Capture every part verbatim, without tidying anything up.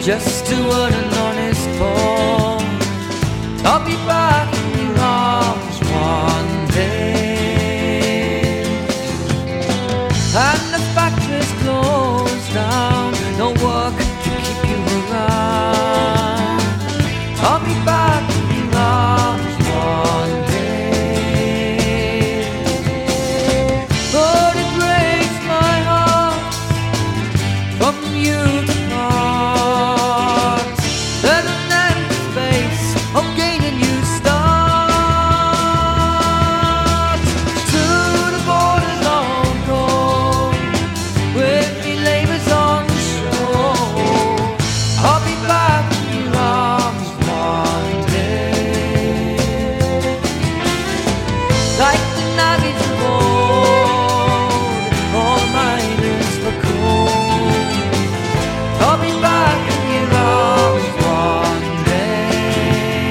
just to earn an honest call. I'll be back in your arms one day. And the factory's closed down, no work to keep you around. I'll be back in your arms one day. But it breaks my heart from you to part. There's an empty space of gaining you start. To the borders I'll go, with me labours on the shore. I'll be back in your arms one day. Like the navvies of old, all miners for coal. I'll be back in your arms one day.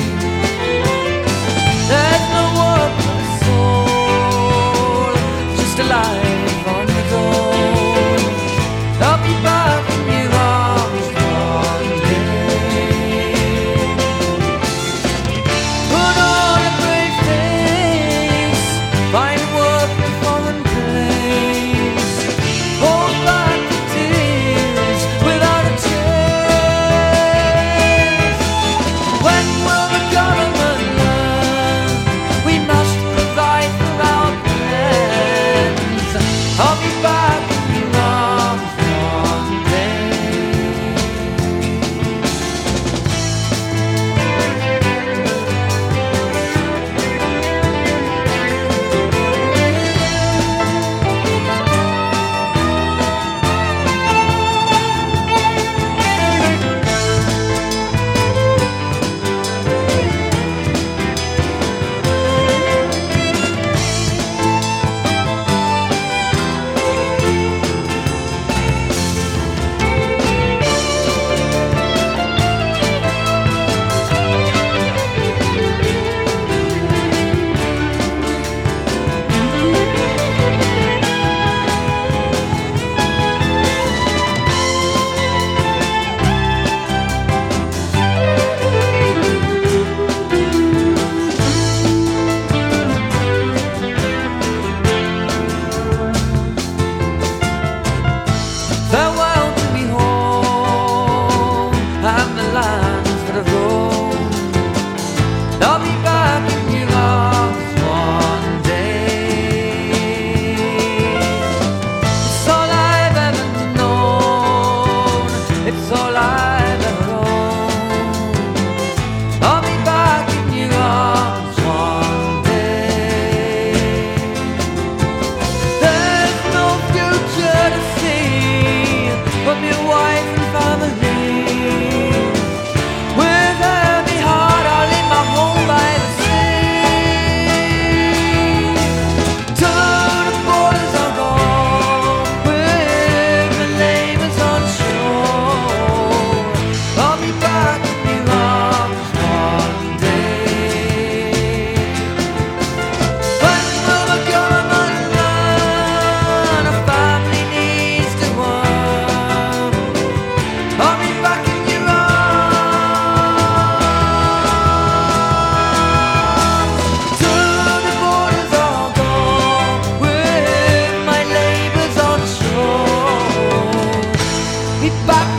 There's no work for the soul, just a life on the road. I'll be back in your arms one day. Put on a brave face, find work in a foreign place. Hold back the tears without a trace. When will the government learn we must provide for our friends? I'll be back in your arms one day. Farewell to me home and the lands that I've roamed. I'll be back in your arms one day. It's all I've ever known, it's all I've ever owned. I'll be back in your arms one day. There's no future to see from your wife and family. With heavy heart I'll leave my home by the sea. To the borders I'll go, with the labours on shore. I'll be back in your arms one day. When will the government learn a family needs to work? I'll be back in your arms. To the borders I'll go, with my labours on shore. Be back